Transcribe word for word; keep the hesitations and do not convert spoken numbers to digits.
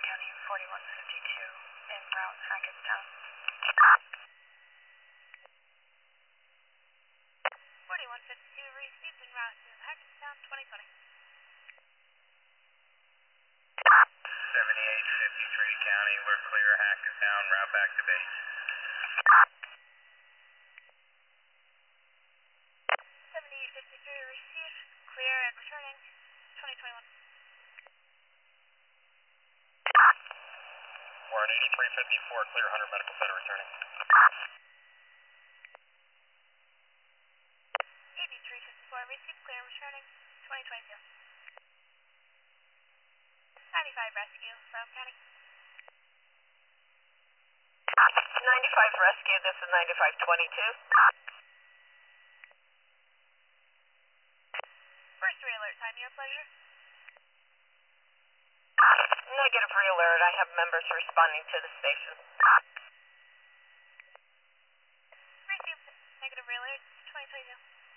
County forty-one fifty-two en route Hackettstown. forty-one fifty-two received en route to Hackettstown twenty twenty. seventy-eight fifty-three County, we're clear Hackettstown, route back to base. seventy-eight fifty-three received, clear and returning twenty twenty-one. We're on eighty-three fifty-four, clear Hunter Medical Center returning. eighty-three fifty-four received, clear and returning twenty twenty-two. ninety-five rescue from County. ninety-five rescue, this is ninety-five twenty-two. First re-alert time, your pleasure. Negative re-alert, I have members responding to the station. Received negative re-alert twenty twenty-two.